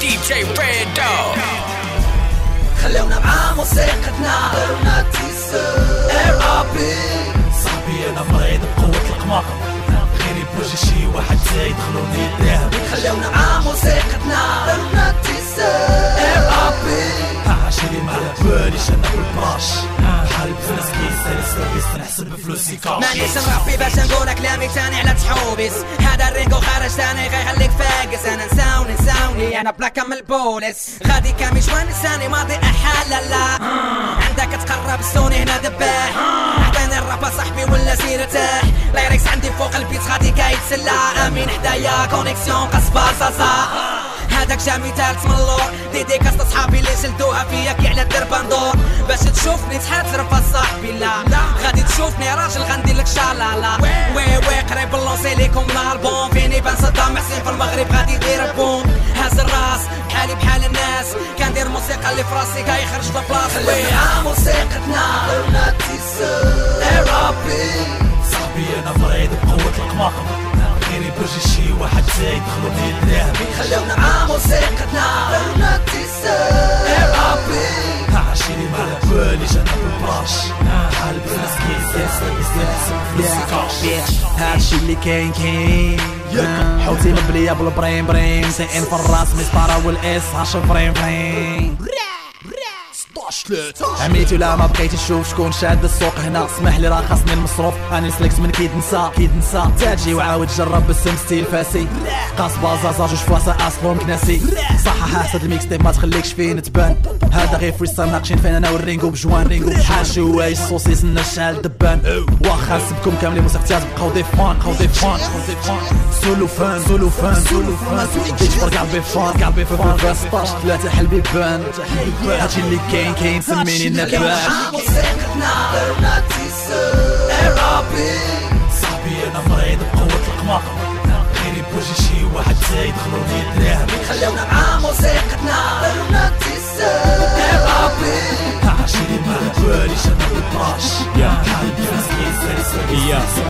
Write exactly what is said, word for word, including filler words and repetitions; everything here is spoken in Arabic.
دي جي ريد دوغ. خلونا مع موسيقتنا روماتيسو ارابي. صاحبي انا مريض بقوة القماق، غير يبوجي شي واحد زايد يدخلوني الذهب. خلونا مع موسيقتنا روماتيسو ارابي. عشري ما على باليش انا بالبراش، بحال بفلوس كيسالي سيرفيس نحسب بفلوسي كاش. مانيش نربي باش نقول كلامي تاني على تحوبس، هذا الرينكو خرج تاني غيخليك فاقس. انا نساوني نساوني انا بلا كم البوليس، غادي كامي شوان نساني ماضي احال لا عندك تقرب السوني هنا دباح. عطيني الرابا صاحبي ولا سير ارتاح، لايركس عندي فوق البيت غادي كيتسلى. امين حدايا كونيكسيون قصبة صاصا، هذاك جامي تالت من اللور. ديديكاس صحابي اللي شلدوها فيا كي على الدرب ندور. باش تشوفني تحترف صاحبي لا غادي تشوفني راجل غندير لك شالالا. وي وي قريب نلونسي ليكم الالبوم، فيني بان صدام حسين في المغرب غادي يدير بوم. هاز الراس بحالي بحال الناس، كندير موسيقى اللي في راسي كيخرج في بلاصه. خلينا موسيقتنا روماتيسو ارابي. صاحبي انا مريض بقوة القماق، غير يبوجي شي واحد زايد يدخلوني الذهب. خلونا مع موسيقتنا روماتيسو ارابي. عشري ما على باليش انا بالبراش، بحال بفلوس كيسالي سيرفيس نحسب بفلوسي كاش. هادشي اللي كاين كاين حوتي مبلية بالبريم بريم، سائل في الراس مسطرة والاس عشر فريم فريم. عميتي ولا ما بقيتي تشوف شكون شاد السوق هنا، اسمح لي راه خاصني المصروف. انا سلكت من كيد نسى كيد نسى تاجي وعاود جرب بالسم ستيل فاسي. قاص بازازا جوج فواسا اسفهم كناسي. صح حاسد الميكس تيب ما تخليكش فين تبان، هذا غير فريستايل ناقشين فين انا والرينغو بجوان. رينغو بحال شوايش صوصيس النشال دبان. واخا نسبكم كاملين موسيقتات بقاو دي فان بقاو دي فان سولو فان سولو فان سولو فان تيجبر قلبي فان قلبي فان ستاش ثلاثة حلبي بان. هادشي اللي كاين كاين سميني النباش. موسيقتنا روماتيسو ارابي. صاحبي انا مريض بقوة القماق، غير يبوجي شي واحد زايد يدخلوني الذهب. خلونا مع موسيقتنا روماتيسو ارابي. عشري ما على باليش انا بالبراش، بحال بفلوس كيسالي سيرفيس